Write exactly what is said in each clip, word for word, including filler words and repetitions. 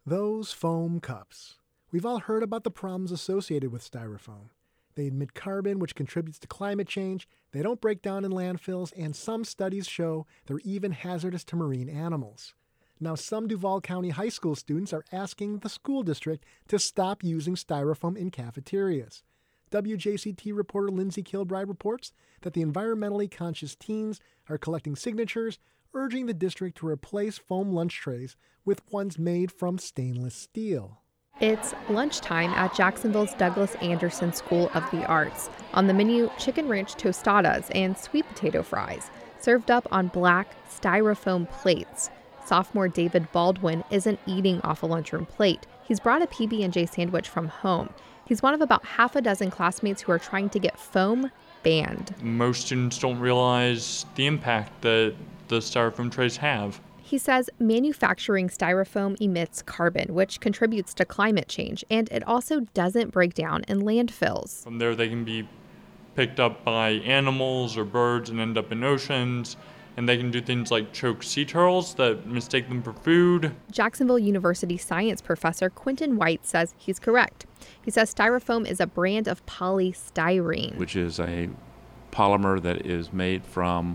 Those foam cups. We've all heard about the problems associated with styrofoam. They emit carbon, which contributes to climate change, they don't break down in landfills, and some studies show they're even hazardous to marine animals. Now, some Duval County high school students are asking the school district to stop using styrofoam in cafeterias. W J C T reporter Lindsay Kilbride reports that the environmentally conscious teens are collecting signatures, urging the district to replace foam lunch trays with ones made from stainless steel. It's lunchtime at Jacksonville's Douglas Anderson School of the Arts. On the menu, chicken ranch tostadas and sweet potato fries, served up on black styrofoam plates. Sophomore David Baldwin isn't eating off a lunchroom plate. He's brought a P B and J sandwich from home. He's one of about half a dozen classmates who are trying to get foam banned. Most students don't realize the impact that the styrofoam trays have. He says manufacturing styrofoam emits carbon, which contributes to climate change, and it also doesn't break down in landfills. From there, they can be picked up by animals or birds and end up in oceans, and they can do things like choke sea turtles that mistake them for food. Jacksonville University science professor Quentin White says he's correct. He says styrofoam is a brand of polystyrene, which is a polymer that is made from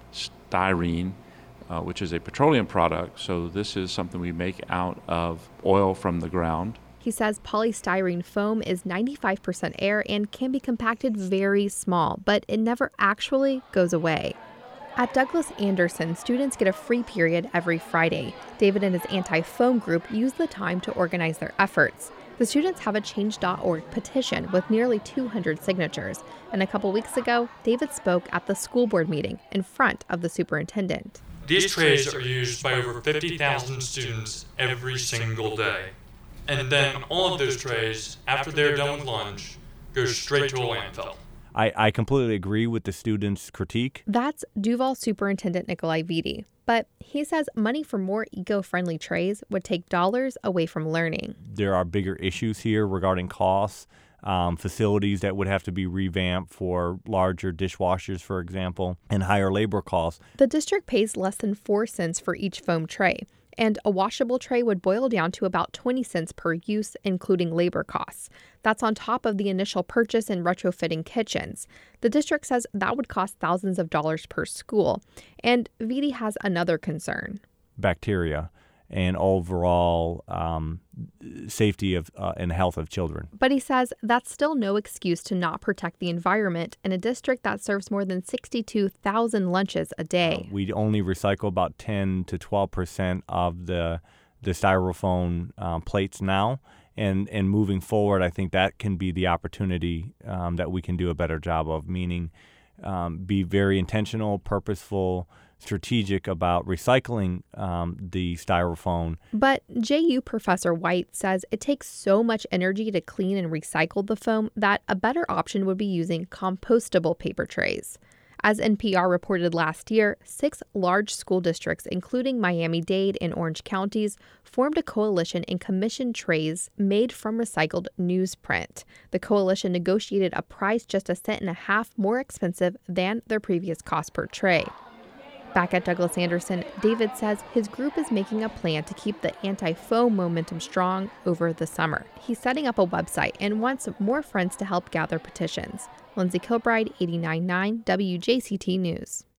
styrene, Uh, which is a petroleum product. So this is something we make out of oil from the ground. He says polystyrene foam is ninety-five percent air and can be compacted very small, but it never actually goes away. At Douglas Anderson, students get a free period every Friday. David and his anti-foam group use the time to organize their efforts. The students have a change dot org petition with nearly two hundred signatures. And a couple weeks ago, David spoke at the school board meeting in front of the superintendent. These trays are used by over fifty thousand students every single day. And then all of those trays, after they're done with lunch, go straight to a landfill. I, I completely agree with the students' critique. That's Duval Superintendent Nikolai Vitti. But he says money for more eco-friendly trays would take dollars away from learning. There are bigger issues here regarding costs. Um, facilities that would have to be revamped for larger dishwashers, for example, and higher labor costs. The district pays less than four cents for each foam tray, and a washable tray would boil down to about twenty cents per use, including labor costs. That's on top of the initial purchase and retrofitting kitchens. The district says that would cost thousands of dollars per school. And Vitti has another concern. Bacteria and overall um, safety of uh, and health of children. But he says that's still no excuse to not protect the environment in a district that serves more than sixty-two thousand lunches a day. Uh, we only recycle about ten to twelve percent of the the styrofoam uh, plates now. And, and moving forward, I think that can be the opportunity um, that we can do a better job of, meaning um, be very intentional, purposeful, strategic about recycling um, the styrofoam. But J U Professor White says it takes so much energy to clean and recycle the foam that a better option would be using compostable paper trays. As N P R reported last year, six large school districts, including Miami-Dade and Orange counties, formed a coalition and commissioned trays made from recycled newsprint. The coalition negotiated a price just a cent and a half more expensive than their previous cost per tray. Back at Douglas Anderson, David says his group is making a plan to keep the anti-foam momentum strong over the summer. He's setting up a website and wants more friends to help gather petitions. Lindsay Kilbride, eighty-nine point nine W J C T News.